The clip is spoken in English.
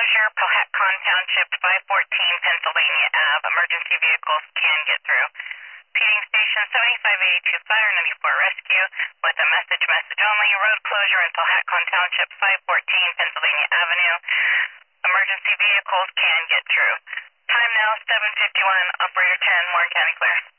closure, Powhatan Township, 514 Pennsylvania Ave. Emergency vehicles can get through. Repeating station 7582 Fire 94 Rescue with a message only. Road closure in Powhatan Township, 514 Pennsylvania Avenue. Emergency vehicles can get through. Time now 7:51. Operator 10, Warren County clear.